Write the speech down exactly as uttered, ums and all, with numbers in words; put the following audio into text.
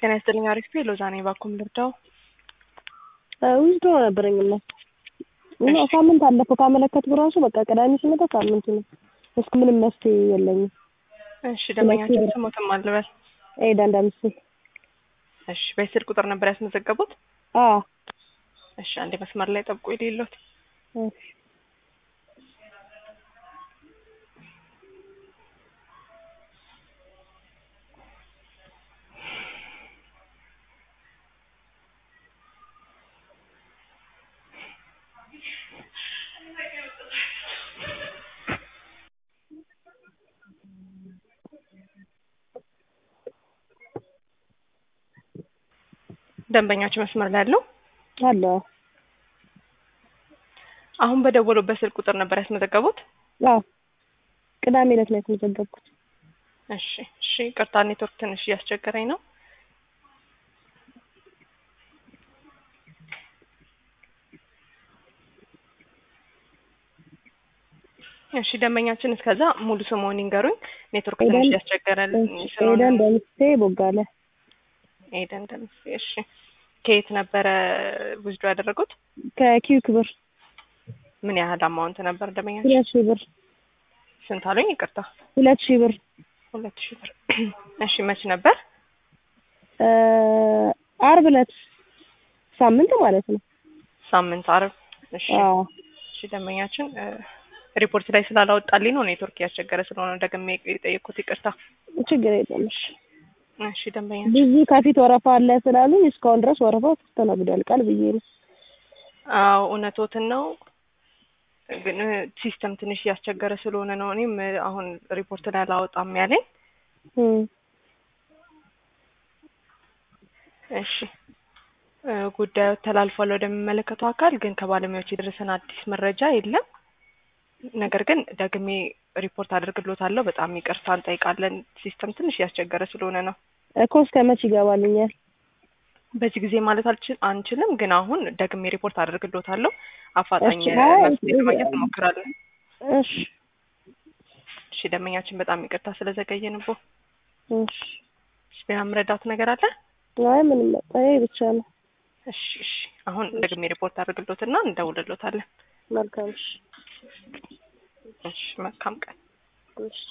ጤና ይስጥልኝ አሪፍ ሎዛ ነኝ ባኩም ልርዳው ውዝዶ ነበረኝና እና ሳምንት አለፈው ካመለከት ብራሱ በቃ ቀዳሚ ሲመጣ ሳምንት ነው እስከ ምንም መፍትሄ የለኝም። እሺ ደንበኛችን ስሞትም አልበል ኤዳ እንዳምስል እሺ በስልክ ቁጥር ነበር ያስመዘገቡት? አዎ እሺ አንዴ መስመር ላይ ጠብቁ ይልሎት እሺ ደንበኛችን መስመር ላይ አለው አለ አሁን በደወሉበት ስልክ ቁጥር ነበር ያስመዘገቡት? አዎ ቅዳሜ ዕለት ነው ያስመዘገብኩት። እሺ እሺ ቅርታ ኔትወርክ ትንሽ ያስቸገረኝ ነው። እሺ ደንበኛችን እስከዛ ሙሉ ስሙን ይንገሩኝ። ኔትወርክ ትንሽ ያስቸገረልኝ ስለሆነ ኤደን ደምሴ ቦጋለ ኤደን ደምሴ እሺ ከየት ነበረ ውዝዶ ያደረጉት? ከኪው ክብር። ምን ያህል አማውንት ነበር ደንበኛችን? ሁለት ሺህ ብር። ስንት አሉኝ? ይቅርታ ሁለት ሺህ ብር። ሁለት ሺህ ብር። እሺ መች ነበር? ዓርብ ዕለት ሳምንት ማለት ነው። ሳምንት ዓርብ። እሺ አዎ እሺ ደንበኛችን ሪፖርት ላይ ስላላወጣልኝ ነው ኔትወርክ ያስቸገረ ስለሆነ ደግሜ የጠየቅኩት ይቅርታ። ችግር የለም። እሺ እሺ ደንበኛችን ብዙ ከፊት ወረፋ አለ ስላሉኝ እስካሁን ድረስ ወረፋው ተስተናግዷል ቃል ብዬ ነው። አዎ እውነቶትን ነው ግን ሲስተም ትንሽ ያስቸገረ ስለሆነ ነው እኔም አሁን ሪፖርት ላይ አላወጣም ያለኝ። እሺ ጉዳዩ ተላልፏል ወደሚመለከተው አካል ግን ከባለሙያዎች የደረሰን አዲስ መረጃ የለም። ነገር ግን ደግሜ ሪፖርት አድርግሎታለሁ። በጣም ይቅርታ እንጠይቃለን። ሲስተም ትንሽ ያስቸገረ ስለሆነ ነው እኮ እስከመቼ ይገባልኛል? በዚህ ጊዜ ማለት አልችል አንችልም ግን አሁን ደግሜ ሪፖርት አድርግሎታለሁ። አፋጣኝ መፍትሄ ለማግኘት እንሞክራለን። እሺ እሺ ደንበኛችን በጣም ይቅርታ ስለዘገየንቦ። እሺ እሺ በመረዳት ነገር አለ? አይ ምንም አይ ብቻ ነው። እሺ እሺ አሁን ደግሜ ሪፖርት አድርግሎትና እንደውልሎታለን። መልካም እሺ እሺ መልካም ቀን። እሺ